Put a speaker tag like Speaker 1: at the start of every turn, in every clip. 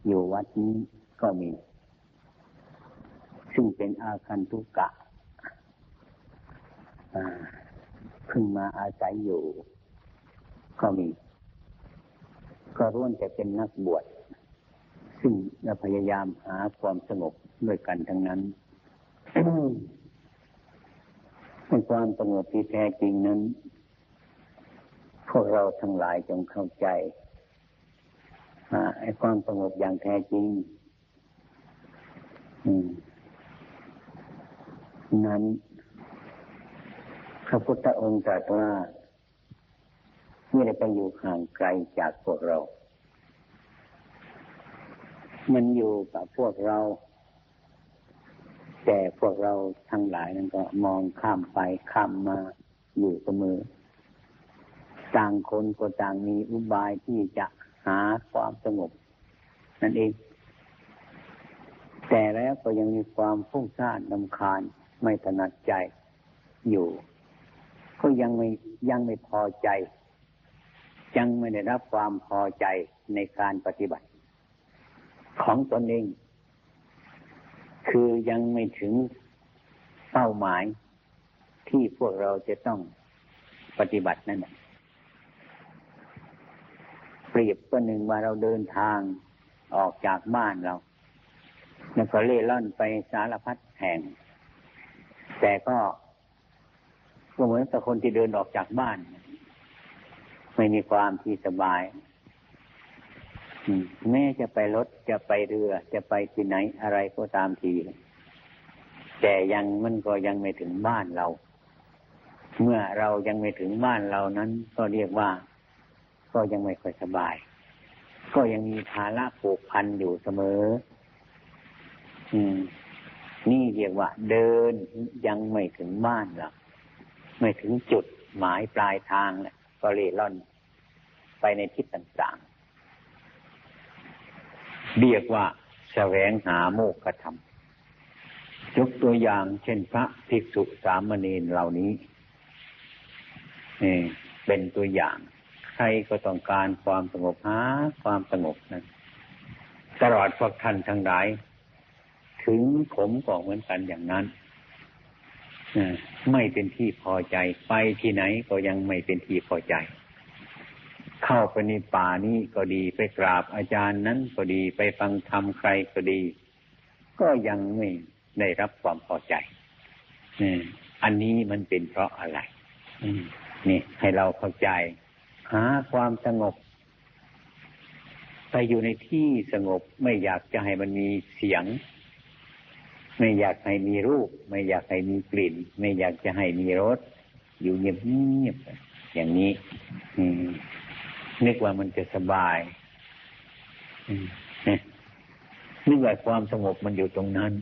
Speaker 1: อยู่วัดนี้ก็มีซึ่งเป็นอาคันตุกะเพิ่งมาอาศัยอยู่ก็มีก็ล้วนแต่เป็นนักบวชซึ่งพยายามหาความสงบด้วยกันทั้งนั้น ความสงบที่แท้จริงนั้นพวกเราทั้งหลายจงเข้าใจไอ้ความสงบอย่างแท้จริงนั้นพระพุทธองค์ตรัสว่าไม่ได้ไปอยู่ห่างไกลจากพวกเรามันอยู่กับพวกเราแต่พวกเราทั้งหลายนั้นก็มองข้ามไปข้ามมาอยู่เสมอต่างคนก็ต่างมีอุบายที่จะหาความสงบนั่นเองแต่แล้วก็ยังมีความฟุ้งซ่านรำคาญไม่ถนัดใจอยู่ก็ยังไม่พอใจยังไม่ได้รับความพอใจในการปฏิบัติของตนเองคือยังไม่ถึงเป้าหมายที่พวกเราจะต้องปฏิบัตินั่นแหละเปรียบประหนึ่งว่าเราเดินทางออกจากบ้านเราแล้วก็เล่ร่อนไปสารพัดแห่งแต่ก็เหมือนกับคนที่เดินออกจากบ้านไม่มีความที่สบายแม้จะไปรถจะไปเรือจะไปที่ไหนอะไรก็ตามทีแต่มันก็ยังไม่ถึงบ้านเราเมื่อเรายังไม่ถึงบ้านเรานั้นก็เรียกว่าก็ยังไม่ค่อยสบายก็ยังมีภาระผูกพันอยู่เสมอนี่เรียกว่าเดินยังไม่ถึงบ้านเราไม่ถึงจุดหมายปลายทางแหละก็เร่ร่อนไปในทิศต่างๆเรียกว่าแสวงหาโมกขธรรมยกตัวอย่างเช่นพระภิกษุสามเณรเหล่านี้เป็นตัวอย่างใครก็ต้องการความสงบหาความสงบนั้นตลอดพวกท่านทั้งหลายถึงผมก็เหมือนกันอย่างนั้นไม่เป็นที่พอใจไปที่ไหนก็ยังไม่เป็นที่พอใจเข้าไปในป่านี้ก็ดีไปกราบอาจารย์นั้นก็ดีไปฟังธรรมใครก็ดีก็ยังไม่ได้รับความพอใจอันนี้มันเป็นเพราะอะไรนี่ให้เราเข้าใจหาความสงบไปอยู่ในที่สงบไม่อยากจะให้มันมีเสียงไม่อยากให้มีรูปไม่อยากให้มีกลิ่นไม่อยากจะให้มีรสอยู่เงียบๆอย่างนี้นึกว่ามันจะสบายนึกว่าความสงบมันอยู่ตรงนั้น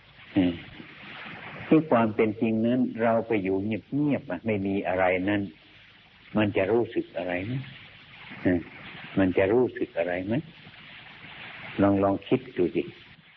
Speaker 1: ที่ความเป็นจริงนั้นเราไปอยู่เงียบๆไม่มีอะไรนั้นมันจะรู้สึกอะไรไหมมันจะรู้สึกอะไรไหมลองคิดดูสิ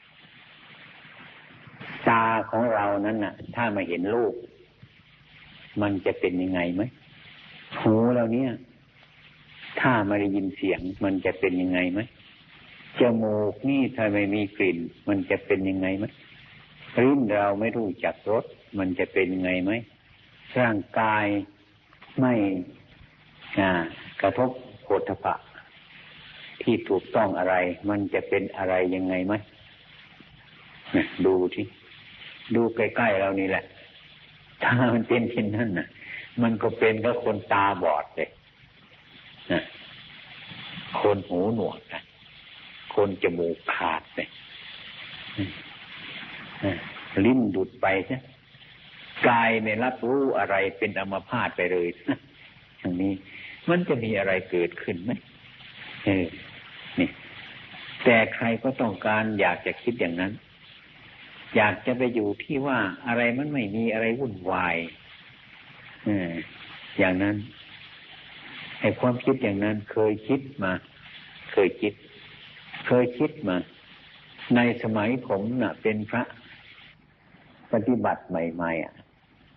Speaker 1: ตาของเรานั้นน่ะถ้ามาเห็นรูปมันจะเป็นยังไงไหมหูเราเนี่ยถ้ามาได้ยินเสียงมันจะเป็นยังไงไหมจมูกนี่ถ้าไม่มีกลิ่นมันจะเป็นยังไงไหมลิ้นเราไม่รู้จักรสมันจะเป็นยังไงไหมร่างกายไม่กระทบโผฏฐัพพะที่ถูกต้องอะไรมันจะเป็นอะไรยังไงไหมดูที่ดูใกล้ๆเรานี่แหละถ้ามันเป็นเช่นนั้นน่ะมันก็เป็นกับคนตาบอดเลยคนหูหนวกคนจมูกขาดเลยลิ้นดุดไปใช่กายไม่รับรู้อะไรเป็นอัมพาตไปเลยอย่างนี้มันจะมีอะไรเกิดขึ้นไหมนี่แต่ใครก็ต้องการอยากจะคิดอย่างนั้นอยากจะไปอยู่ที่ว่าอะไรมันไม่มีอะไรวุ่นวายอย่างนั้นไอ้ความคิดอย่างนั้นเคยคิดมาในสมัยผมน่ะเป็นพระปฏิบัติใหม่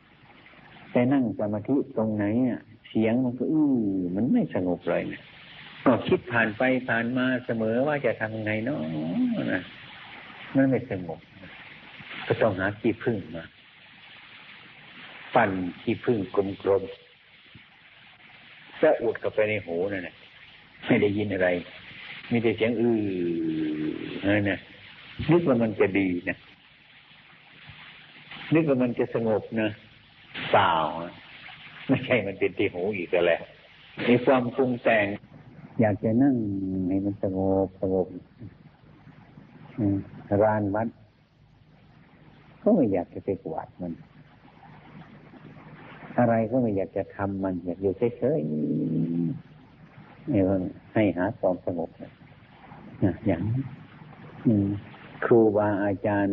Speaker 1: ๆแต่นั่งสมาธิตรงไหนเสียงมันก็มันไม่สงบเลยนะก็คิดผ่านไปผ่านมาเสมอว่าจะทำยังไงเนาะนะมันไม่สงบก็ต้องหาที่พึ่งมาปั่นที่พึ่งกลมๆจะอุดเข้าไปในหูนั่นแหละไม่ได้ยินอะไรมีแต่เสียงนั่นนะนึกว่ามันจะดีนะนึกว่ามันจะสงบนะเปล่าไม่ใช่มันเป็นที่หูอีกแล้วมีความปรุงแต่งอยากจะนั่งให้มันสงบร้านวัดก็ไม่อยากจะไปกวาดมันอะไรก็ไม่อยากจะทำมันอยากอยู่เฉยๆให้หาความสงบอย่างครูบาอาจารย์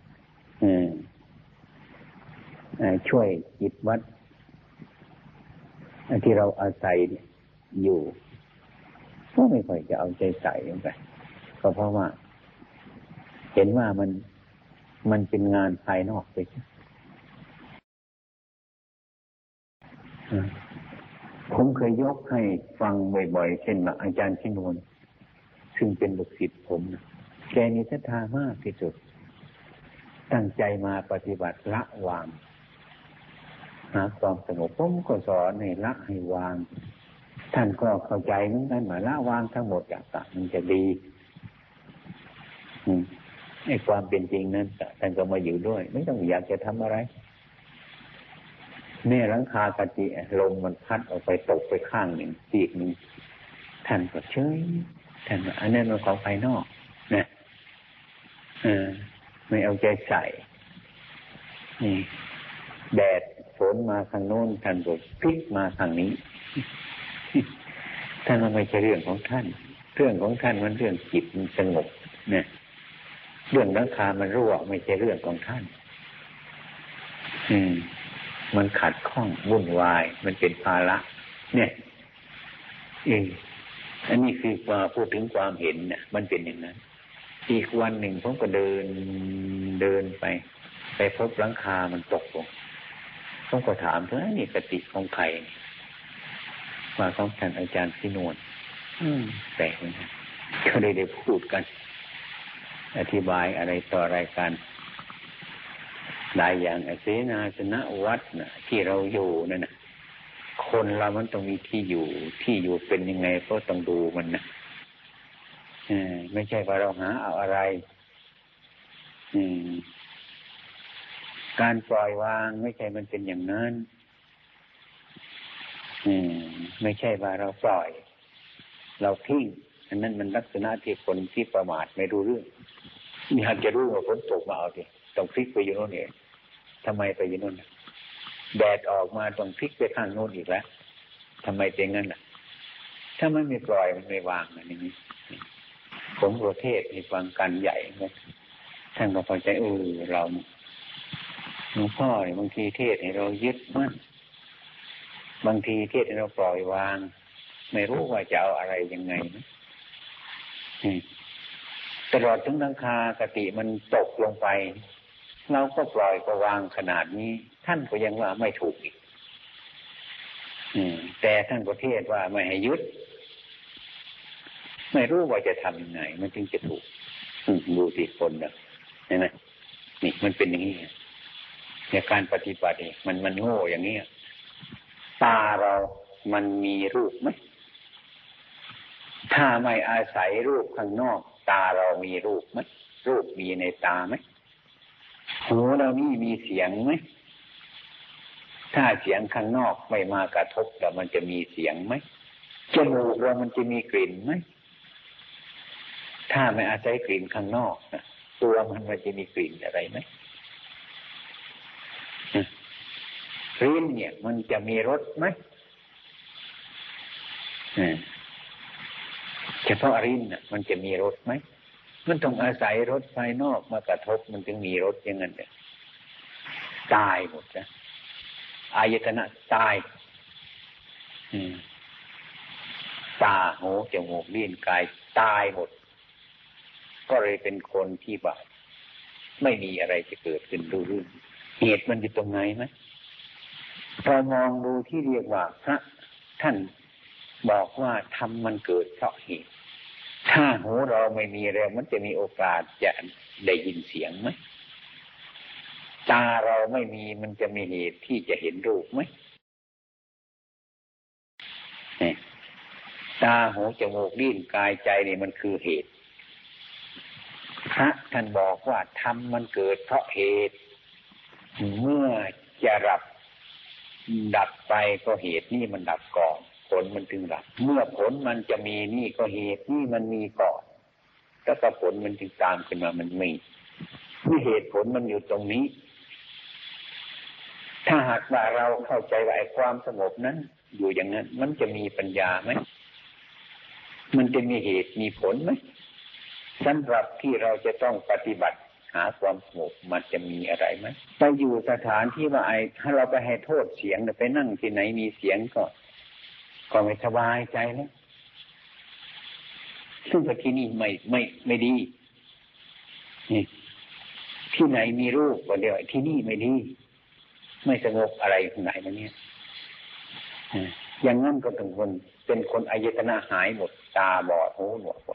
Speaker 1: ช่วยจิตวัดที่เราอาศัยอยู่ก็ไม่ค่อยจะเอาใจใส่ลงไปก็เพราะว่าเห็นว่ามันเป็นงานภายนอกไปผมเคยยกให้ฟังบ่อยๆเช่นอาจารย์ชินวนซึ่งเป็นลูกศิษย์ผมแกมีศรัทธามากที่สุดตั้งใจมาปฏิบัติละวางหาความสงบผมก็สอนให้ละให้วางท่านก็เข้าใจเหมือนกันว่าละวางทั้งหมดอย่างต่างมันจะดีไอ้ความเป็นจริงนั้นท่านก็มาอยู่ด้วยไม่ต้องอยากจะทำอะไรแม่หลังคากะจิลมมันพัดออกไปตกไปข้างหนึ่งปีกหนึ่งท่านก็เฉยท่านว่าอันนั้นมันของภายนอกนะไม่เอาใจใส่นี่แดดฝนมาทางโน้นท่านก็พลิกมาทางนี้ท่านมันไม่ใช่เรื่องของท่านเรื่องของท่านมันเรื่องจิตมันสงบเนี่ยเรื่องหลังคามันรั่วไม่ใช่เรื่องของท่านมันขัดข้องวุ่นวายมันเป็นภาระเนี่ยอันนี้คือพูดถึงความเห็นเนี่ยมันเป็นอย่างนั้นอีกวันหนึ่งผมก็เดินไปพบหลังคามันตกลงผมก็ถามเธอนี่กติของใครว่าของท่านอาจารย์พินวนแปลกนะก็ได้พูดกันอธิบายอะไรต่ออะไรกันหลายอย่างเสนาสนะวัดน่ะที่เราอยู่นั่นน่ะคนเรามันต้องมีที่อยู่เป็นยังไงก็ต้องดูมันนะไม่ใช่ว่าเราหาเอาอะไรการปล่อยวางไม่ใช่มันเป็นอย่างนั้นไม่ใช่ว่าเราปล่อยเราทิ้งอันนั้นมันลักษณะที่คนที่ประมาทไม่รู้เรื่องอยากจะรู้ว่าฝนตกมาเอาดิต้องพลิกไปอยู่โน่นเองทำไมไปอยู่โน่นแดดออกมาต้องพลิกไปข้างโน้นอีกแล้วทำไมเป็นงั้นล่ะถ้ามันไม่ปล่อยมันไม่วางอย่างนี้ผมประเทศมีฟังกันใหญ่นะท่านก็พอใจเราหลวงพ่อเนี่ยบางทีเทศให้เรายึดมั่นบางทีเทศให้เราปล่อยวางไม่รู้ว่าจะเอาอะไรยังไงนะตลอดถึงหลังคากติมันตกลงไปเราก็ปล่อยก็วางขนาดนี้ท่านก็ยังว่าไม่ถูกอีกแต่ท่านก็เทศว่าไม่ให้ยึดไม่รู้ว่าจะทำยังไงมันจึงจะถูกดูติคนนะเห็นไหมนี่มันเป็นอย่างนี้ในการปฏิบัติมันโง่อย่างนี้ตาเรามันมีรูปไหมถ้าไม่อาศัยรูปข้างนอกตาเรามีรูปไหมรูปมีในตาไหมหูเรานี่มีเสียงไหมถ้าเสียงข้างนอกไม่มากระทบแล้วมันจะมีเสียงไหมจมูกเรามันจะมีกลิ่นไหมถ้าไม่อาศัยกลิ่นข้างนอกตัวมันจะมีกลิ่นอะไรไหมลิ้นเนี่ยมันจะมีรสไหมเฉพาะลิ้นน่ะมันจะมีรสไหมมันต้องอาศัยรสภายนอกมากระทบมันถึงมีรสอย่างนั้นเนี่ยตายหมดนะอายตนะตายตาหูจมูกลิ้นกายตายหมดก็เลยเป็นคนที่บาปไม่มีอะไรจะเกิดขึ้นดูเรื่องเหตุมันอยู่ตรงไหนไหมเรามองดูที่เรียกว่าพระท่านบอกว่าธรรมมันเกิดเพราะเหตุถ้าหูเราไม่มีแล้วมันจะมีโอกาสจะได้ยินเสียงไหมตาเราไม่มีมันจะมีเหตุที่จะเห็นรูปไหมตาหูจมูกลิ้นกายใจนี่มันคือเหตุพระท่านบอกว่าธรรมมันเกิดเพราะเหตุเมื่อจะดับไปก็เหตุนี่มันดับก่อนผลมันถึงดับเมื่อผลมันจะมีนี่ก็เหตุนี่มันมีก่อนแล้วก็ผลมันจึงตามขึ้นมามันมีนี่เหตุผลมันอยู่ตรงนี้ถ้าหากว่าเราเข้าใจว่าไอ้ความสงบนั้นอยู่อย่างนั้นมันจะมีปัญญาไหมมันจะมีเหตุมีผลไหมสำหรับที่เราจะต้องปฏิบัติหาความสงบมันจะมีอะไรไหมไปอยู่สถานที่ว่าถ้าเราไปให้โทษเสียงไปนั่งที่ไหนมีเสียงก็ไม่สบายใจแล้วซึ่งที่นี่ไม่ดีนี่ที่ไหนมีรูปก็เดี๋ยวที่นี่ไม่ดีไม่สงบอะไรตรงไหนมาเนี่ยอย่างนั้นก็ถึงคนเป็นคนอายตนะหายหมดตาบอดหูหนวกหมด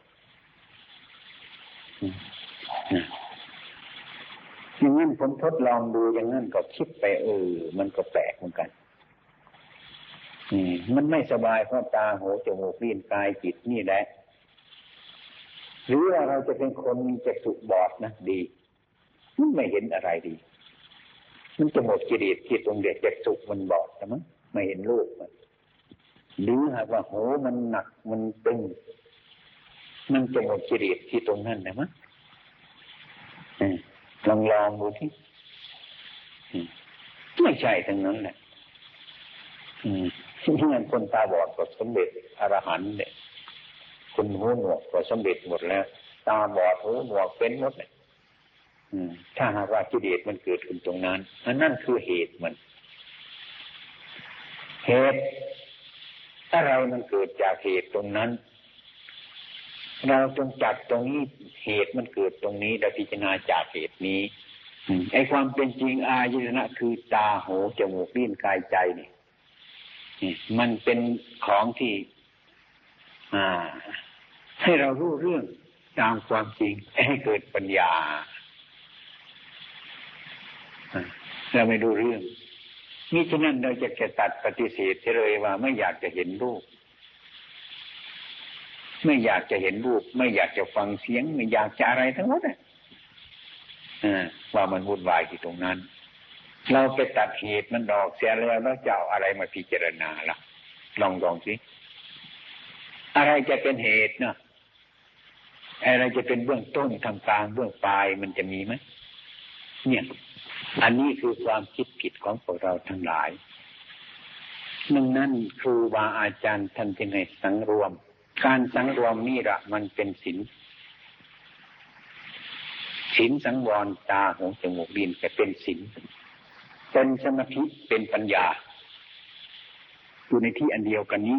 Speaker 1: อย่างนั้นผมทดลองดูอย่างนั้นก็คิดไปมันก็แปลกเหมือนกันมันไม่สบายเพราะตาหูจมูกลิ้นกายจิตนี่แหละหรือว่าเราจะเป็นคนมีจักษุบอดนะดีมันไม่เห็นอะไรดีมันจะหมดกิเลสที่ตรงเด็กจักษุมันบอดใช่ไหมไม่เห็นรูปมันหรือหากว่าหูมันหนักมันตึงมันจะหมดกิเลสที่ตรงนั้นนะมั้งลองดูที่ไม่ใช่ทั้งนั้นแหละที่งั้นคนตาบอดก็สำเร็จอรหันต์เนี่ยคนหูหนวกก็สำเร็จหมดแล้วตาบอดหูหนวกเป็นหมดเลยถ้าหากว่ากิเลสมันเกิดขึ้นตรงนั้นนั่นคือเหตุมันเหตุอะไรมันเกิดจากเหตุตรงนั้นเราจงจับตรงนี้เหตุมันเกิดตรงนี้เราพิจารณาจากเหตุนี้ไอ้ความเป็นจริงอายตนะคือตาหูจมูกลิ้นกายใจนี่มันเป็นของที่ให้เรารู้เรื่องตามความจริงให้เกิดปัญญาเราไม่รู้เรื่องนี่ฉะนั้นเราจะตัดปฏิเสธเลยว่าไม่อยากจะเห็นรูปไม่อยากจะเห็นรูปไม่อยากจะฟังเสียงไม่อยากจะอะไรทั้งหมดว่ามันวุ่นวายที่ตรงนั้นเราไปตัดเหตุมันออกเสียแล้วจะเอาอะไรมาพิจารณาล่ะลองสิอะไรจะเป็นเหตุเนาะอะไรจะเป็นเบื้องต้นทางกลางเบื้องปลายมันจะมีไหมเนี่ยอันนี้คือความคิดผิดของพวกเราทั้งหลายนั่นครูบาอาจารย์ท่านจึงให้สังรวมการสังรวมนี่ละมันเป็นศีลสังวรตาหูจมูกลิ้นจะเป็นศีลเป็นสมาธิเป็นปัญญาอยู่ในที่อันเดียวกันนี้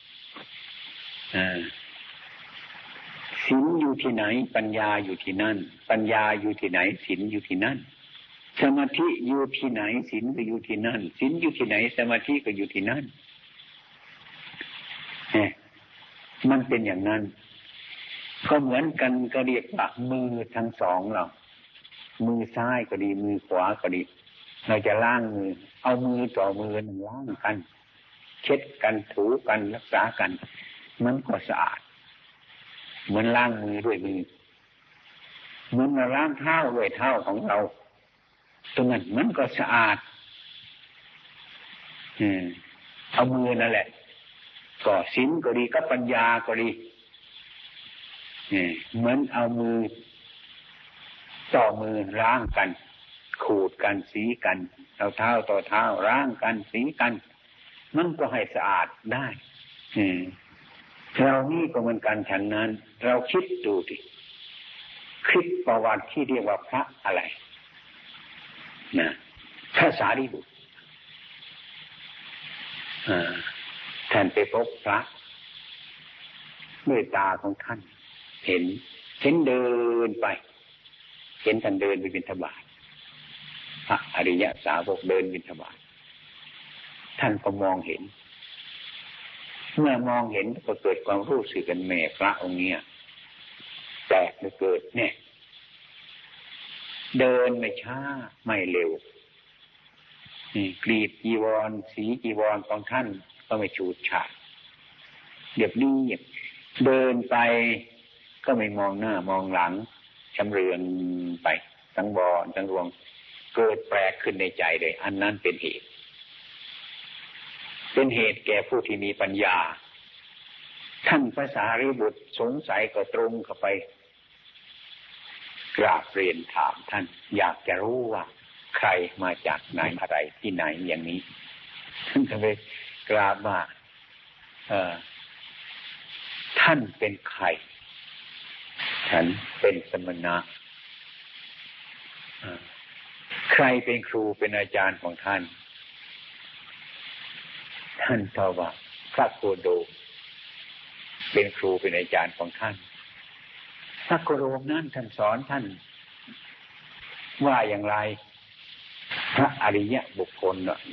Speaker 1: ศีลอยู่ที่ไหนปัญญาอยู่ที่นั่นปัญญาอยู่ที่ไหนศีลอยู่ที่นั่นสมาธิอยู่ที่ไหนศีลก็อยู่ที่นั่นศีลอยู่ที่ไหนสมาธิก็อยู่ที่นั่นมันเป็นอย่างนั้นก็เหมือนกันก็เรียกว่ามือทั้งสองเรามือซ้ายก็ดีมือขวาก็ดีเราจะล้างมือเอามือต่อมือล้างกันเช็ดกันถูกันรักษากันมันก็สะอาดเหมือนล้างมือด้วยมือเหมือนเราล้างเท้าด้วยเท้าของเราตรงนั้นมันก็สะอาดเอามือนั่นแหละก็ศีลก็ดีก็ปัญญาก็ดีเหมือนเอามือต่อมือล้างกันขูดกันสีกันเอาเท้าต่อเท้าล้างกันสีกันมันก็ให้สะอาดได้เรานี่ก็เหมือนกันฉันนั้นเราคิดดูดิคิดประวัติที่เรียกว่าพระอะไรนะพระสารีบุตรท่านไปพบพระด้วยตาของท่านเห็นเดินไปเห็นท่านเดินไปบิณฑบาตพระอริยสาวกเดินบิณฑบาตท่านก็มองเห็นเมื่อมองเห็นก็เกิดความรู้สึกกันแม่พระองค์เนี้ยแปลกเกิดเนี่ยเดินไม่ช้าไม่เร็วกรีบจีวรสีจีวรของท่านก็ไม่ฉูดฉาดเรียบเรียบเดินไปก็ไม่มองหน้ามองหลังชำเรืองไปทั้งบอนทั้งรวงเกิดแปลกขึ้นในใจเลยอันนั้นเป็นเหตุแก่ผู้ที่มีปัญญาท่านพระสารีบุตรสงสัยก็ตรงเข้าไปกราบเรียนถามท่านอยากจะรู้ว่าใครมาจากไหนอะไรที่ไหนอย่างนี้ท่านก็เลยกราบว่าท่านเป็นใครฉันเป็นสมณะใครเป็นครูเป็นอาจารย์ของท่านท่านตอบว่าพระโคโดมเป็นครูเป็นอาจารย์ของท่านพระโคโดมนั้นท่านสอนท่านว่าอย่างไรพระอริยบุคคลน่ะ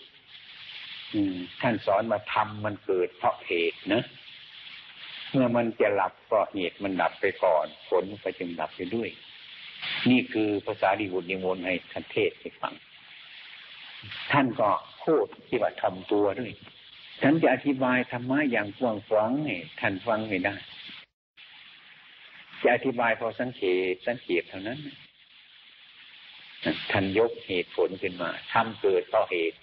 Speaker 1: ท่านสอนมาทำมันเกิดเพราะเหตุนะเมื่อมันจะหลับก็เหตุมันดับไปก่อนผลก็จึงดับไปด้วยนี่คือภาษาดิบุตรนิมนต์ให้ท่านเทศให้ฟังท่านก็พูดที่ว่าทำตัวด้วยฉันจะอธิบายธรรมะอย่างกว้างขวางให้ท่านฟังไม่ได้จะอธิบายพอสังเขปเท่านั้นท่านยกเหตุผลขึ้นมาทำเกิดเพราะเหตุ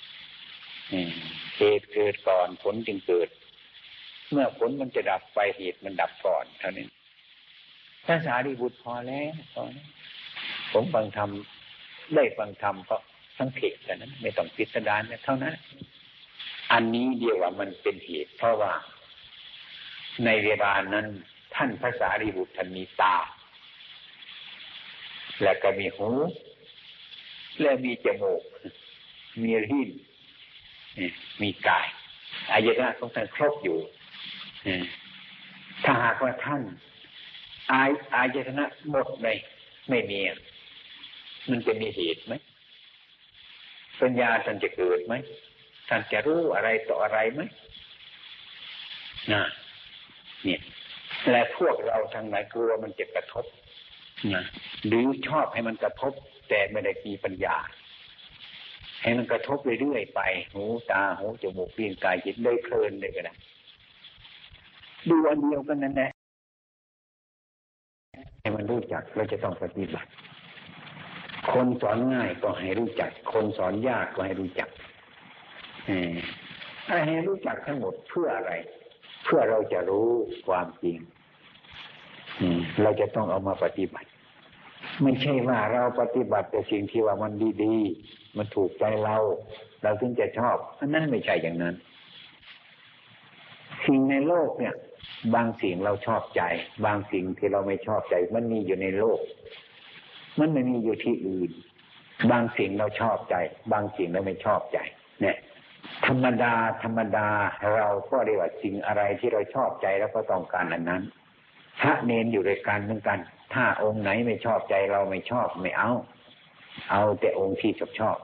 Speaker 1: เกิดก่อนผลจึงเกิดเมื่อผลมันจะดับไปเหตุมันดับก่อนเท่านั้นภาษาดิบุตรพอแล้วผมฟังธรรมได้ฟังธรรมเพราะสังเขปแต่นั้นไม่ต้องพิสดารเท่านั้นอันนี้เดียวว่ามันเป็นเหตุเพราะว่าในเวลานั้นท่านภาษาดิบุตรท่านมีตาและก็มีหูและมีจมูกมีลิ้นมีกายอายตนะของท่านครบอยู่ถ้าหากว่าท่านอายตนะหมดเลยไม่มีมันจะมีเหตุไหมปัญญาท่านจะเกิดไหมท่านจะรู้อะไรต่ออะไรไหมเนี่ยและพวกเราทั้งหลายกลัวมันจะกระทบหรือชอบให้มันกระทบแต่ไม่ได้มีปัญญาให้มันกระทบเรื่อยๆไปหูตาหูจมูกลิ้นกายจิตได้เพลินเลยก็ได้ดูอันเดียวกันนั่นแหละให้มันรู้จักเราจะต้องปฏิบัติคนสอนง่ายก็ให้รู้จักคนสอนยากก็ให้รู้จักให้รู้จักทั้งหมดเพื่ออะไรเพื่อเราจะรู้ความจริงเราจะต้องเอามาปฏิบัติไม่ใช่ว่าเราปฏิบัติแต่สิ่งที่ว่ามันดีๆมันถูกใจเราถึงจะชอบอันนั้นไม่ใช่อย่างนั้นสิ่งในโลกเนี่ยบางสิ่งเราชอบใจบางสิ่งที่เราไม่ชอบใจมันมีอยู่ในโลกมันไม่มีอยู่ที่อื่นบางสิ่งเราชอบใจบางสิ่งเราไม่ชอบใจเนี่ยธรรมดาเราก็เรียกว่าสิ่งอะไรที่เราชอบใจแล้วก็ต้องการอันนั้นพระเนรอยู่ด้วยกันเหมือนกันถ้าองค์ไหนไม่ชอบใจเราไม่ชอบไม่เอาแต่องค์ที่ชอบ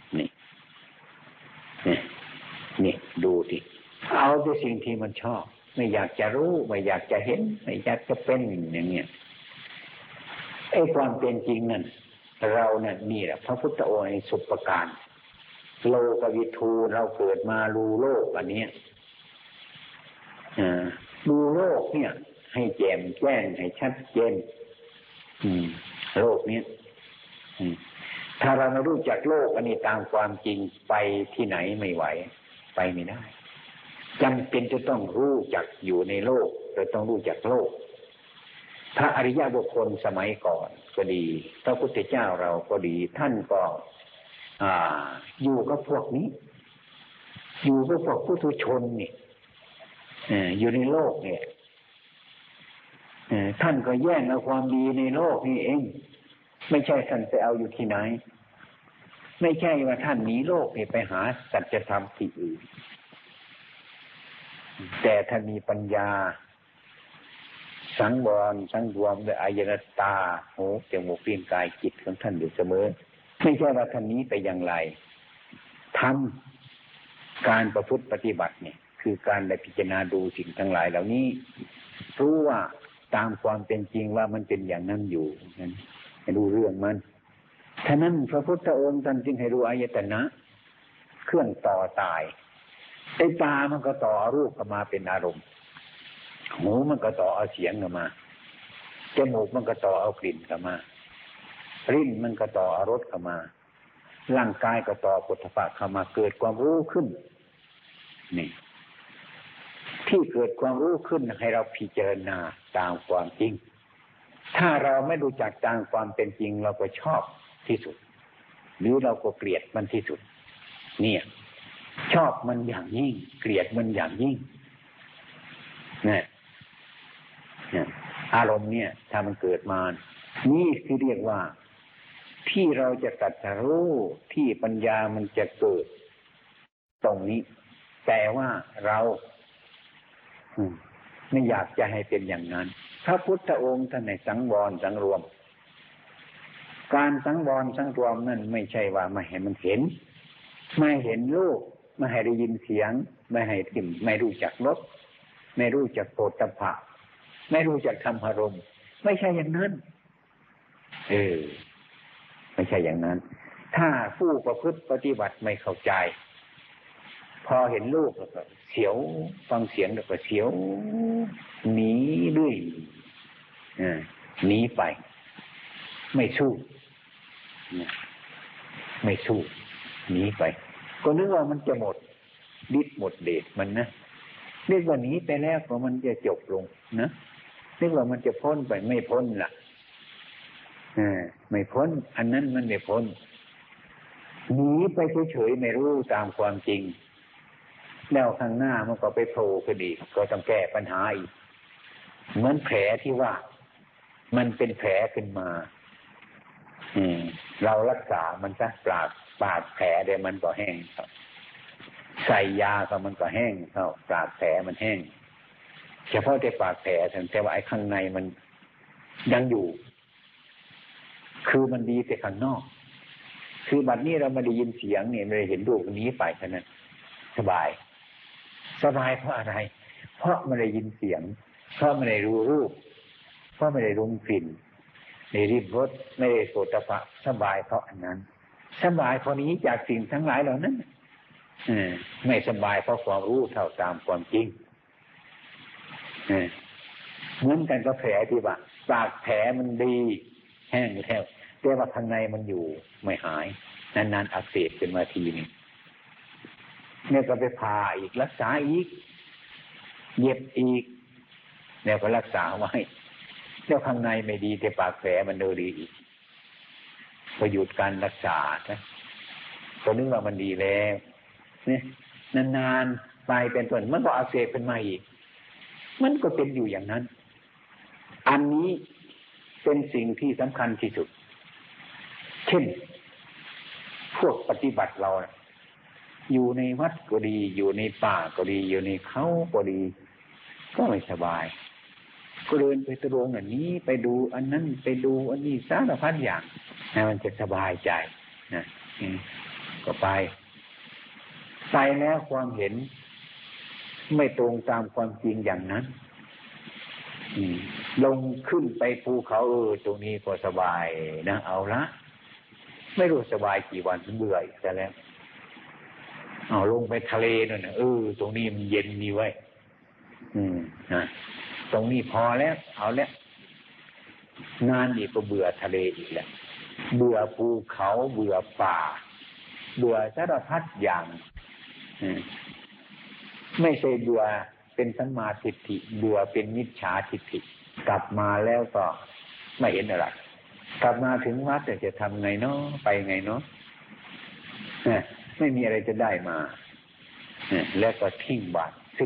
Speaker 1: นี่ดูดิเอาแต่สิ่งที่มันชอบไม่อยากจะรู้ไม่อยากจะเห็นไม่อยากจะเป็นอย่างเงี้ยไอ้ความเป็นจริงนั่นเรานั่นนี่แหละพระพุทธองค์สุปการโลกวิทูเราเกิดมารู้โลกอันนี้ดูโลกเนี่ยให้แจ่มแจ้งให้ชัดเจนโลกนี้ถ้าเราไม่รู้จักโลกอันนี้ตามความจริงไปที่ไหนไม่ไหวไปไม่ได้จำเป็นจะต้องรู้จักอยู่ในโลกเราต้องรู้จักโลกพระอริยบุคคลสมัยก่อนก็ดีพระพุทธเจ้าเราก็ดีท่านก็อยู่กับพวกนี้อยู่กับพวกปุถุชนนี่อยู่ในโลกเนี่ยท่านก็แย่งเอาความดีในโลกนี่เองไม่ใช่ท่านไปเอาอยู่ที่ไหนไม่ใช่ว่าท่านหนีโลกไปหาสัจธรรมที่อื่นแต่ท่านมีปัญญาสังวรสังรวมด้วยอายตนะหูจมูกลิ้นกายจิตของท่านอยู่เสมอไม่ใช่ว่าท่านนี้ไปอย่างไรทำการประพฤติปฏิบัติเนี่ยคือการได้พิจารณาดูสิ่งทั้งหลายเหล่านี้รู้ว่าตามความเป็นจริงว่ามันเป็นอย่างนั้นอยู่นั้นให้รู้เรื่องมันฉะนั้นพระพุทธองค์ท่านจึงให้รู้อายตนะเครื่องต่อตายไอ้ตามันก็ต่อรูปเข้ามาเป็นอารมณ์หูมันก็ต่อเอาเสียงเข้ามาจมูกมันก็ต่อเอากลิ่นเข้ามาลิ้นมันก็ต่อเอารสเข้ามาร่างกายก็ต่อโผฏฐัพพะเข้ามาเกิดความรู้ขึ้นนี่ที่เกิดความรู้ขึ้นให้เราพิจารณาตามความจริงถ้าเราไม่รู้จักตามความเป็นจริงเราก็ชอบที่สุดหรือเราก็เกลียดมันที่สุดเนี่ยชอบมันอย่างยิ่งเกลียดมันอย่างยิ่งเนี่ยอารมณ์เนี่ยถ้ามันเกิดมานี่คือเรียกว่าที่เราจะตรัสรู้ที่ปัญญามันจะเกิดตรงนี้แต่ว่าเราไม่อยากจะให้เป็นอย่างนั้นพระพุทธองค์ท่านให้สังวรสังรวมการสังวรสังรวมนั่นไม่ใช่ว่าไม่ให้มันเห็นไม่เห็นรูปไม่ให้ได้ยินเสียงไม่ให้กลิ่นไม่รู้จักรสไม่รู้จักโผฏฐัพพะไม่รู้จักธรรมอารมณ์ไม่ใช่อย่างนั้นไม่ใช่อย่างนั้นถ้าผู้ประพฤติปฏิบัติไม่เข้าใจพอเห็นรูปแล้วก็เสียวฟังเสียงแล้วก็เสียวหนีด้วยหนีไปไม่สู้ไม่สู้หนีไปก็นึกว่ามันจะหมดฤทธิ์หมดเดชมันนะนึกว่าหนีไปแล้วก็มันจะจบลงนะนึกว่ามันจะพ้นไปไม่พ้นล่ะไม่พ้นอันนั้นมันไม่พ้นหนีไปเฉยๆไม่รู้ตามความจริงแล้วข้างหน้ามันก็ไปโผล่คดีก็ต้องแก้ปัญหาอีกเหมือนแผลที่ว่ามันเป็นแผลขึ้นมาเรารักษามันซะปาดแผลเดี๋ยวมันก็แห้งครับใส่ยาก็มันก็แห้งครับปาดแผลมันแห้งเฉพาะแต่ปาดแผลแต่ว่าไอ้ข้างในมันยังอยู่คือมันดีแต่ข้างนอกคือบัดนี้เราไม่ได้ยินเสียงเนี่ยไม่ได้เห็นรูปนี้ไปเท่านั้นสบายเพราะอะไรเพราะไม่ได้ยินเสียงเพราะไม่ได้รู้รูปเพราะไม่ได้รู้กลิ่นในริมรสไม่ได้โผฏฐัพพะสบายเพราะอันนั้นสบายเพราะนี้จากสิ่งทั้งหลายเหล่านั้นไม่สบายเพราะความรู้เท่าตามความจริงเหมือนกันกับแผลที่ว่าปากแผลมันดีแห้งแล้วแต่ว่าข้างในมันอยู่ไม่หายนานๆอักเสบขึ้นมาทีนึงเนี่ยก็ไปผ่าอีกรักษาอีกเย็บอีกแล้วก็รักษาไว้แล้วข้างในไม่ดีแต่ปากแผลมันดูดีอีกพอหยุดการรักษานะก็นึกว่ามันดีแล้วเนี่ยนานๆไปเป็นต้นมันก็อักเสบขึ้นมาอีกมันก็เป็นอยู่อย่างนั้นอันนี้เป็นสิ่งที่สำคัญที่สุดเช่นพวกปฏิบัติเราอยู่ในวัดก็ดีอยู่ในป่าก็ดีอยู่ในเขาก็ดีก็ไม่สบายก็เดินไปตรงอันนี้ไปดูอันนั้นไปดูอันนี้สารพัดอย่างมันจะสบายใจนะก็ไปแล้วความเห็นไม่ตรงตามความจริงอย่างนั้นลงขึ้นไปภูเขาตรงนี้ก็สบายนะเอาละไม่รู้สบายกี่วันเบื่อแต่แล้วเอาลงไปทะเลนั่นนะตรงนี้มันเย็นนี่ไว้ตรงนี้พอแล้วเอาแล้วนานอีกก็เบื่อทะเลอีกแล้วเบื่อภูเขาเบื่อป่าเบื่อสารพัดอย่างไม่ใช่เบื่อเป็นสัมมาทิฏฐิเบื่อเป็นมิจฉาทิฏฐิกลับมาแล้วก็ไม่เห็นอะไรกลับมาถึงวัดจะทำไงเนาะไปไงเนาะไม่มีอะไรจะได้มาแล้วก็ทิ้งบาตรศึก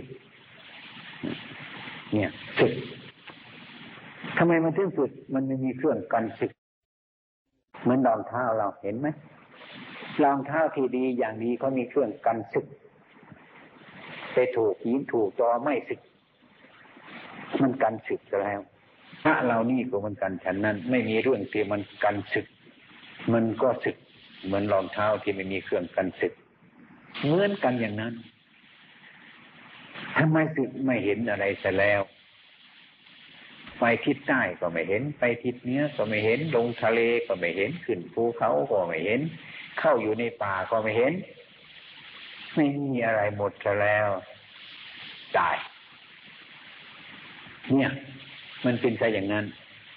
Speaker 1: เนี่ยศึกทำไมมันถึงศึกมันไม่มีเครื่องกันศึกเหมือนรองเท้าเราเห็นไหมรองเท้าที่ดีอย่างดีเขามีเครื่องกันศึกไปถูกหินถูกตอไม่ศึกมันกันศึกแล้วพระเรานี่ก็มันกันฉันนั้นไม่มีเรื่องที่มันกันศึกมันก็ศึกเหมือนรองเท้าที่ไม่มีเครื่องกันศึกเหมือนกันอย่างนั้นทำไมถึงไม่เห็นอะไรซะแล้วไปทิศใต้ก็ไม่เห็นไปทิศเหนือก็ไม่เห็นลงทะเลก็ไม่เห็นขึ้นภูเขาก็ไม่เห็นเข้าอยู่ในป่าก็ไม่เห็นไม่มีอะไรหมดซะแล้วตายเนี่ยมันเป็นซะอย่างนั้น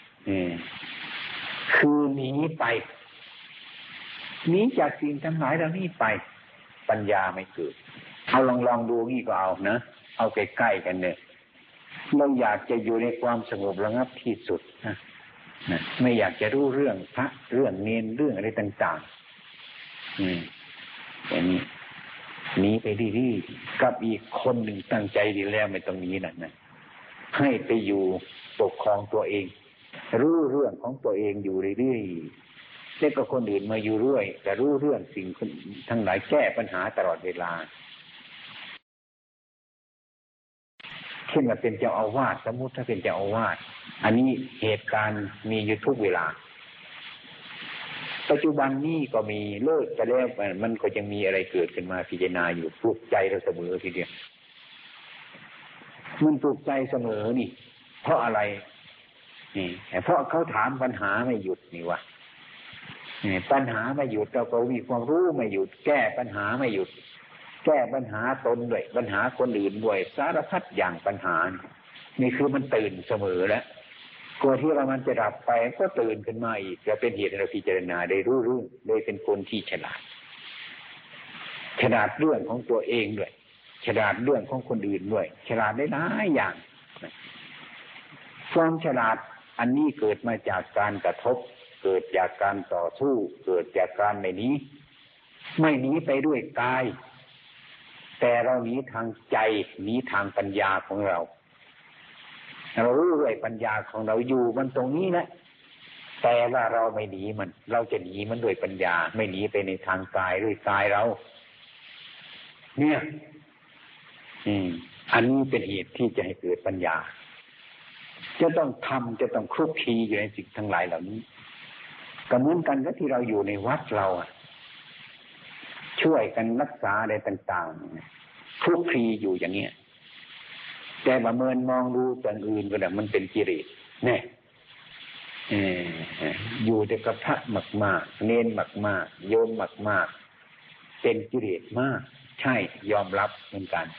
Speaker 1: คือหนีไปหนีจากสิ่งทั้งหลายเหล่านี้ไปปัญญาไม่เกิดเอาลองดูนี่ก็เอานะเอาใกล้ๆกันเนี่ยเราอยากจะอยู่ในความสงบระงับที่สุดนะไม่อยากจะรู้เรื่องพระเรื่องเนรเรื่องอะไรต่างๆอย่างนี้หนีไปดีๆกับอีกคนหนึ่งตั้งใจดีแล้วไม่ต้องหนีนั่นนะให้ไปอยู่ปกครองตัวเองรู้เรื่องของตัวเองอยู่เรื่อยๆแล้วก็คนอื่นมาอยู่ด้วยแต่รู้เรื่องสิ่งทั้งหลายแก้ปัญหาตลอดเวลาเช่นว่าเป็นเจ้าอาวาสสมมุติถ้าเป็นเจ้าอาวาสอันนี้เหตุการณ์มีอยู่ทุกเวลาปัจจุบันนี้ก็มีเลิกไปแล้วมันก็ยังมีอะไรเกิดขึ้นมาพิจารณาอยู่ปลุกใจเราเสมอทีเดียวมันปลุกใจเสมอนี่เพราะอะไรนี่เพราะเขาถามปัญหาไม่หยุดนี่วะปัญหาไม่หยุดเราก็มีความรู้ไม่หยุดแก้ปัญหาไม่หยุดแก้ปัญหาตนด้วยปัญหาคนอื่นด้วยสารพัดอย่างปัญหานี่คือมันตื่นเสมอแล้วกลัวที่มันจะดับไปก็ตื่นขึ้นมาอีกจะเป็นเหตุให้เราพิจารณาได้รู้เรื่องได้เป็นคนที่ฉลาดเรื่องของตัวเองด้วยฉลาดเรื่องของคนอื่นด้วยฉลาดได้หลายอย่างความฉลาดอันนี้เกิดมาจากการกระทบเกิดจากการต่อสู้เกิดจากการไม่หนีไปด้วยกายแต่เราหนีทางใจหนีทางปัญญาของเรารู้ด้วยปัญญาของเราอยู่มันตรงนี้นะแต่ว่าเราไม่หนีมันเราจะหนีมันด้วยปัญญาไม่หนีไปในทางกายด้วยกายเราเนี่ยอันนี้เป็นเหตุที่จะให้เกิดปัญญาจะต้องจะต้องคลุกคลีอยู่ในสิ่งทั้งหลายเหล่านี้ก็เหมือนกันกับที่เราอยู่ในวัดเราช่วยกันรักษาอะไรต่างๆคลุกคลีอยู่อย่างเนี้ยแต่ประเมินมองดูอย่างอื่นก็แบบมันเป็นกิเลสเนี่ยอยู่แต่กับพระมากๆเน้นมากๆโยมมากๆเป็นกิเลสมากใช่ยอมรับเหมือนกัน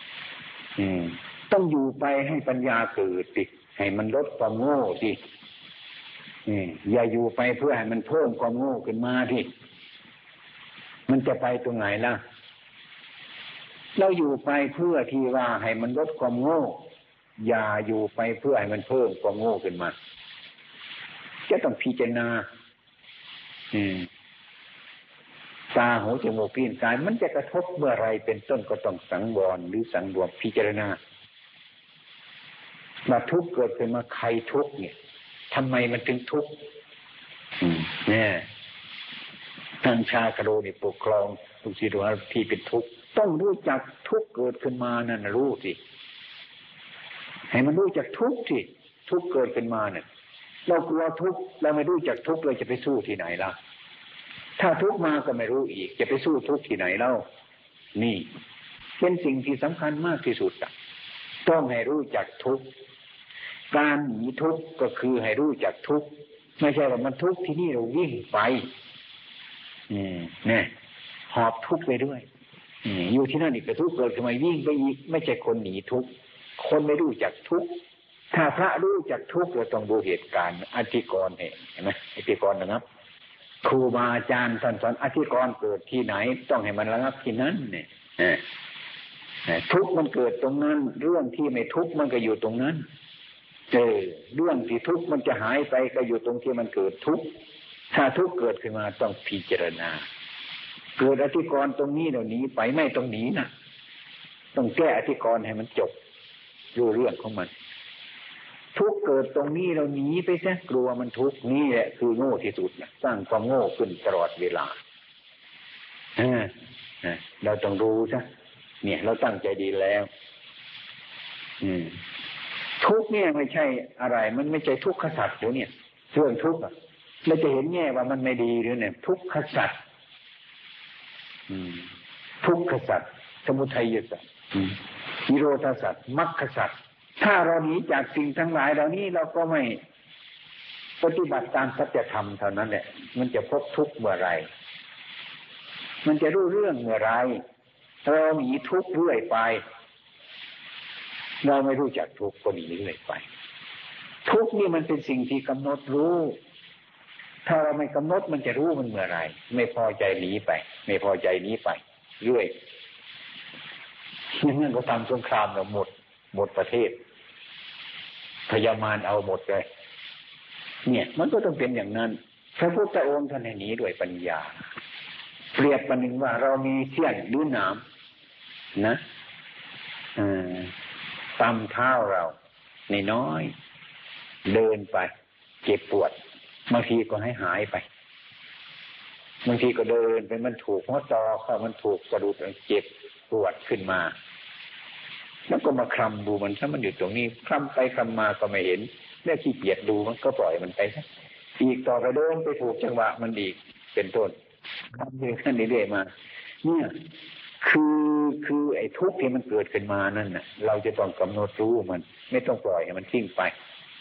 Speaker 1: ต้องอยู่ไปให้ปัญญาเกิดสิให้มันลดความโง่สิอย่าอยู่ไปเพื่อให้มันเพิ่มความโง่ขึ้นมาที่มันจะไปตรงไหนล่ะเราอยู่ไปเพื่อที่ว่าให้มันลดความโง่อย่าอยู่ไปเพื่อให้มันเพิ่มความโง่ขึ้นมาจะต้องพิจารณาตาหูจมูกลิ้นกายมันจะกระทบเมื่อไรเป็นต้นก็ต้องสังวรหรือสังรวมพิจารณาว่าทุกข์เกิดขึ้นมาใครทุกข์เนี่ยทำไมมันถึงทุกข์เนี่ยทางชาคโรนี่ปกครองทุกสิ่งทุกอย่างที่เป็นทุกข์ต้องรู้จักทุกข์เกิดขึ้นมานั่นรู้สิให้มันรู้จักทุกข์สิทุกข์เกิดขึ้นมาเนี่ยเรากลัวทุกข์เราไม่รู้จักทุกข์เราจะไปสู้ที่ไหนล่ะถ้าทุกข์มาก็ไม่รู้อีกจะไปสู้ทุกข์ที่ไหนเล่านี่เป็นสิ่งที่สำคัญมากที่สุดต้องให้รู้จักทุกข์การหนีทุกข์ก็คือให้รู้จักทุกข์ไม่ใช่ว่ามันทุกข์ที่นี่เราวิ่งไปเนี่ยหอบทุกข์ไปด้วยอยู่ที่นั่นอีกก็ทุกข์เกิดขึ้นมาวิ่งไปอีกไม่ใช่คนหนีทุกข์คนไม่รู้จักทุกข์ถ้าพระรู้จักทุกข์เราต้องดูเหตุการณ์อธิกรณ์เห็นไหมอธิกรณ์นะครับครูบาอาจารย์ท่านสอนอธิกรณ์เกิดที่ไหนต้องให้มันระงับที่นั้นเนี่ยทุกข์มันเกิดตรงนั้นเรื่องที่ไม่ทุกข์มันก็อยู่ตรงนั้นเรื่องที่ทุกข์มันจะหายไปก็อยู่ตรงที่มันเกิดทุกข์ถ้าทุกข์เกิดขึ้นมาต้องพิจารณาเกิดอธิกรณ์ตรงนี้เดี๋ยวนี้ไปไม่ต้องหนีนะต้องแก้อธิกรณ์ให้มันจบรู้เรื่องของมันทุกข์เกิดตรงนี้เราหนีไปซะกลัวมันทุกข์นี่แหละคือโง่ที่สุดนะสร้างความโง่ขึ้นตลอดเวลาเราต้องรู้ซะเนี่ยเราตั้งใจดีแล้วทุกข์เนี่ยไม่ใช่อะไรมันไม่ใช่ทุกขสัตว์เดี๋ยวเนี่ยเรื่องทุกข์เราจะเห็นแง่ว่ามันไม่ดีหรือเนี่ยทุกขสัตว์ทุกขสัตว์สมุทัยสัตว์นิโรธสัจมรรคสัจถ้าเราหนีจากสิ่งทั้งหลายเหล่านี้เราก็ไม่ปฏิบัติตามสัจธรรมเท่านั้นแหละมันจะพบทุกข์เมื่อไรมันจะรู้เรื่องเมื่อไรเราหนีทุกข์เรื่อยไปเราไม่รู้จักทุกข์ก็หนีเรื่อยไปทุกข์นี่มันเป็นสิ่งที่กำหนดรู้ถ้าเราไม่กำหนดมันจะรู้มันเมื่อไรไม่พอใจหนีไปไม่พอใจหนีไปเรื่อยอย่างนั้นก็ทำสงครามเราหมดประเทศพยามารเอาหมดเลยเนี่ยมันก็ต้องเป็นอย่างนั้นพระพุทธองค์ท่านให้หนีด้วยปัญญาเปรียบประหนึ่งว่าเรามีเสี้ยนหรือหนามนะตามเท้าเราในน้อยเดินไปเจ็บปวดบางทีก็หายไปบางทีก็เดินไปมันถูกหัวตอเข้ามันถูกกระดูกเจ็บปวดขึ้นมาแล้วก็มาคลำดูมันถ้ามันอยู่ตรงนี้คลำไปคลำมาก็ไม่เห็นเมื่อขี้เกียจดูมันก็ปล่อยมันไปอีกต่อไปเดินไปถูกจังหวะมันอีกเป็นต้นคลำเรื่อยๆมาเนี่ยคือไอ้ทุกข์ที่มันเกิดขึ้นมานั่นน่ะเราจะต้องกำหนดรู้มันไม่ต้องปล่อยให้มันทิ้งไป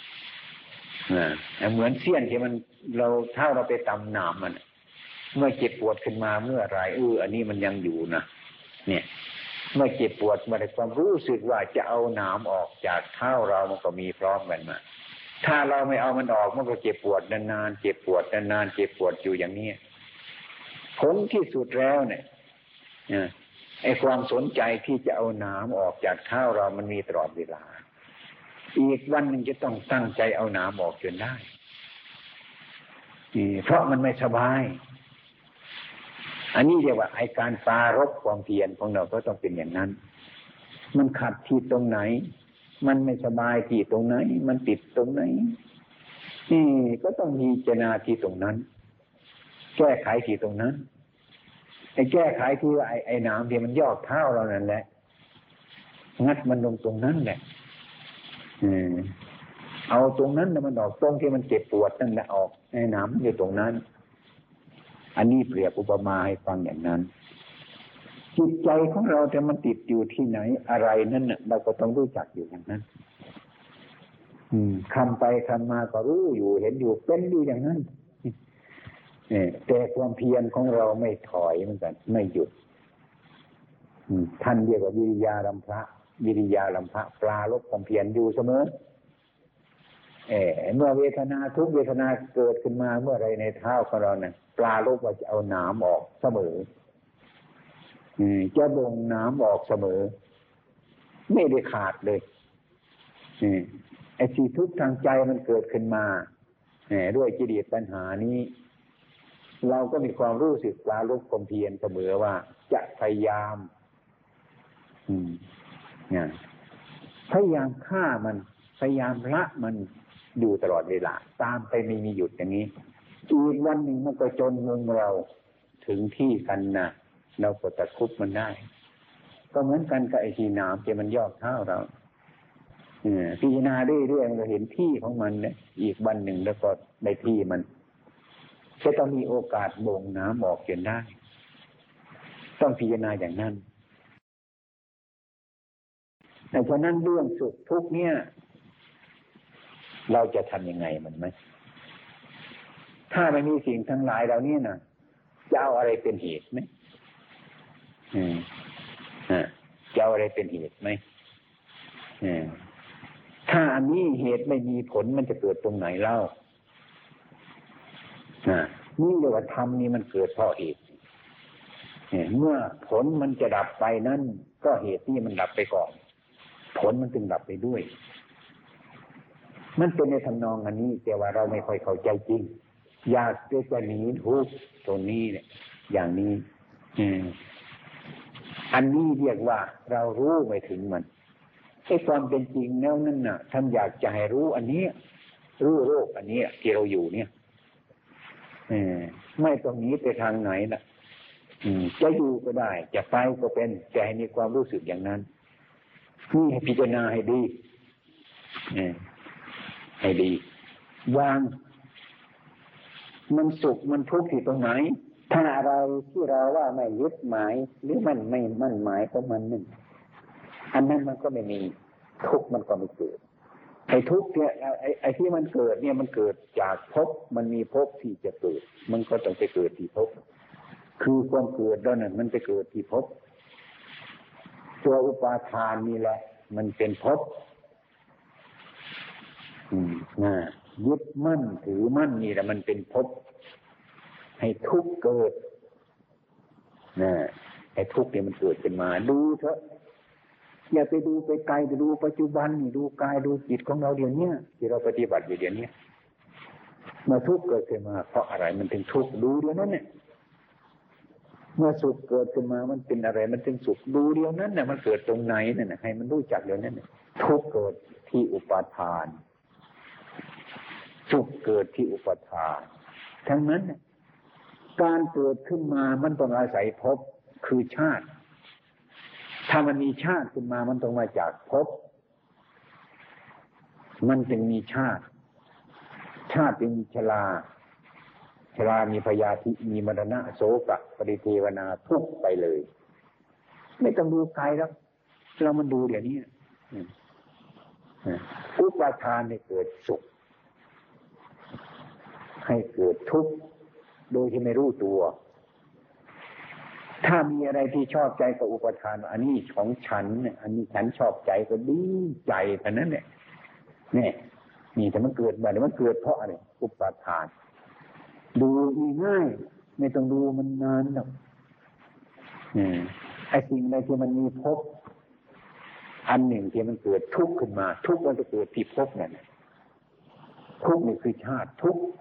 Speaker 1: เหมือนเสี้ยนที่มันเราถ้าเราไปตำหนามมันเมื่อเจ็บปวดขึ้นมาเมื่อไรอันนี้มันยังอยู่นะเนี่ยเมื่อเจ็บปวดมาในความรู้สึกว่าจะเอาหนามออกจากเท้าเรามันก็มีพร้อมกันมาถ้าเราไม่เอามันออกมันก็เจ็บปวดนานๆเจ็บปวดนานๆเจ็บปวดอยู่อย่างนี้ผลที่สุดแล้วเนี่ยไอ้ความสนใจที่จะเอาหนามออกจากเท้าเรามันมีตลอดเวลาอีกวันหนึ่งจะต้องตั้งใจเอาหนามออกจนได้เพราะมันไม่สบายอันนี้เรียกว่าไอ้การปรารภความเพียรของเราก็ต้องเป็นอย่างนั้นมันขัดที่ตรงไหนมันไม่สบายที่ตรงไหนมันติดตรงไหนก็ต้องมีเจตนาที่ตรงนั้นแก้ไขที่ตรงนั้นไอ้แก้ไขที่ว่าไอ้หนามที่มันยอกเท้าเรานั่นแหละงัดมันลงตรงนั้นแหละเอาตรงนั้นแล้วมันออกตรงที่มันเจ็บปวดนั่นแหละออกไอ้หนามอยู่ตรงนั้นอันนี้เปรียบอุปมาให้ฟังอย่างนั้นจิตใจของเราแต่มันติดอยู่ที่ไหนอะไรนั่นน่ะเราก็ต้องรู้จักอยู่อย่างนั้นคำไปคำมาก็รู้อยู่เห็นอยู่เป็นอยู่อย่างนั้นแต่ความเพียรของเราไม่ถอยเหมือนกันไม่หยุดท่านเรียกว่าวิริยารัมภะวิริยารัมภะปลาลบความเพียรอยู่เสมอเมื่อเวทนาทุกเวทนาเกิดขึ้นมาเมื่อไรในเท้าของเราเนี่ยปลาลบว่าจะเอาหนามออกเสมอจะบ่งหนามออกเสมอไม่ได้ขาดเลยไอ้ที่ทุกข์ทางใจมันเกิดขึ้นมาด้วยกิเลสปัญหานี้เราก็มีความรู้สึกปลาลบความเพียรเสมอว่าจะพยายามพยายามฆ่ามันพยายามละมันอยู่ตลอดเวลาตามไปไม่มีหยุดอย่างนี้อีกวันหนึ่งมันก็จนมุมเราถึงที่กันนะเราก็ตะคุบมันได้ก็เหมือนกันกับไอ้ที่หนามที่มันยอกเท้าเราพิจารณาเรื่อยๆมันก็เห็นที่ของมันเนี่ยอีกวันหนึ่งแล้วก็ได้ที่มันจะต้องมีโอกาสบ่งน้ำออกจนได้ต้องพิจารณาอย่างนั้นแต่เพราะนั้นเรื่องสุขทุกข์เนี่ยเราจะทำยังไงมันไหมถ้าไม่มีสิ่งทั้งหลายเหล่านี้นะจะเอาอะไรเป็นเหตุไหมจะเอาอะไรเป็นเหตุไหมถ้าอันนี้เหตุไม่มีผลมันจะเกิดตรงไหนเล่านี่เรียกว่าธรรมนี่มันเกิดเพราะเหตุเมื่อผลมันจะดับไปนั่นก็เหตุนี่มันดับไปก่อนผลมันจึงดับไปด้วยมันเป็นในทำนองอันนี้แต่ว่าเราไม่ค่อยเข้าใจจริงอยากจะหนีทุกข์ตรงนี้เนี่ยอย่างนี้อันนี้เรียกว่าเรารู้ไม่ถึงมันไอ้ความเป็นจริงแล้วนั่นน่ะท่านอยากจะให้รู้อันนี้รู้โลกอันนี้ที่เราอยู่เนี่ยไม่ต้องหนีไปทางไหนน่ะจะอยู่ก็ได้จะไปก็เป็นแต่ให้มีความรู้สึกอย่างนั้นนี่ให้พิจารณาให้ดีให้ดีวางมันสุขมันทุกข์ที่ตรงไหนถ้าเราที่เราว่าไม่ยึดหมายหรือมันไม่มั่นหมายของมันนั่นอันนั้นมันก็ไม่มีทุกข์มันก็ไม่เกิดไอ้ทุกข์เนี่ยไอ้ที่มันเกิดเนี่ยมันเกิดจากภพมันมีภพที่จะเกิดมันก็ต้องไปเกิดที่ภพคือความเกิดแล้วนั่นมันไปเกิดที่ภพตัวอุปาทานนี่แหละมันเป็นภพยึดมั่นถือมั่นนี่แหละมันเป็นภพให้ทุกข์เกิดไอ้ทุกข์เนี่ยมันเกิดขึ้นมาดูเถอะอย่าไปดูไปไกลไปดูปัจจุบันนี่ดูกายดูจิตของเราเดี๋ยวนี้ที่เราปฏิบัติอยู่เดี๋ยวนี้เมื่อทุกข์เกิดขึ้นมาเพราะอะไรมันถึงทุกข์ดูเดี๋ยวนั้นเนี่ยเมื่อสุขเกิดขึ้นมามันเป็นอะไรมันถึงสุขดูเดี๋ยวนั้นเนี่ยมันเกิดตรงไหนเนี่ยให้มันรู้จักเดี๋ยวนั้นเนี่ยทุกข์เกิดที่อุปาทานสุขเกิดที่อุปาทานทั้งนั้นเนี่ยการเกิดขึ้นมามันต้องอาศัยภพคือชาติถ้ามันมีชาติขึ้นมามันต้องมาจากภพมันจึงมีชาติจึงมีชรามีพยาธิมีมรณะโศกะปริเทวนาทุกข์ไปเลยไม่ต้องดูไกลแล้วเรามันดูเดี๋ยวนี้อุปาทานให้เกิดสุขให้เกิดทุกข์โดยที่ไม่รู้ตัวถ้ามีอะไรที่ชอบใจกับอุปทานอันนี้ของฉันเนี่ยอันนี้ฉันชอบใจก็ดีใจแต่นั้นเนี่ยนี่แต่มันเกิดมาแต่มันเกิดเพราะอะไรอุปทานดูง่ายไม่ต้องดูมันนานหรอกไอ้สิ่งใดที่มันมีภพอันหนึ่งที่มันเกิดทุกข์ขึ้นมาทุกข์มันจะเกิดที่ภพนั่นทุกข์นี่คือชาติทุกข์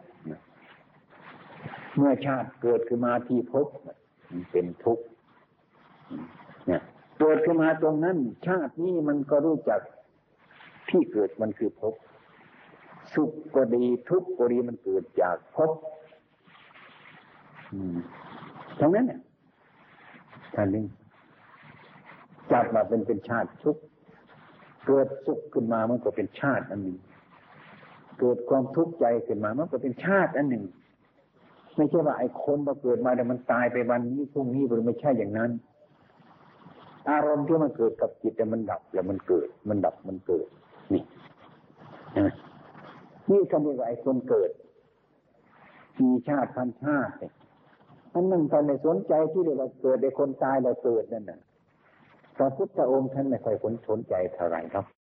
Speaker 1: เมื่อชาติเกิดขึ้นมาที่ภพมันเป็นทุกข์เนี่ยเกิดขึ้นมาตรงนั้นชาตินี้มันก็รู้จักที่เกิดมันคือภพสุขก็ดีทุกข์ก็ดีมันเกิดจากภพตรงนั้นเนี่ยท่านนึงจับมาเป็นชาติทุกข์เกิดสุขขึ้นมามันก็เป็นชาติอันหนึ่งเกิดความทุกข์ใจขึ้นมามันก็เป็นชาติอันหนึ่งไม่ใช่ว่าไอ้คนมาเกิดมาแต่มันตายไปวันนี้พรุ่งนี้มันไม่ใช่อย่างนั้นอารมณ์ที่มันเกิดกับจิตแต่มันดับแล้วมันเกิดมันดับมันเกิดนี่คำเรียกว่าไอ้คนเกิดมีชาติพันชาติอันนั้นท่านไม่สนใจที่เรียกว่าเกิดไอ้คนตายแล้วเกิดนั่นน่ะพระพุทธองค์ท่านไม่ค่อยสนใจเท่าไหร่ครับ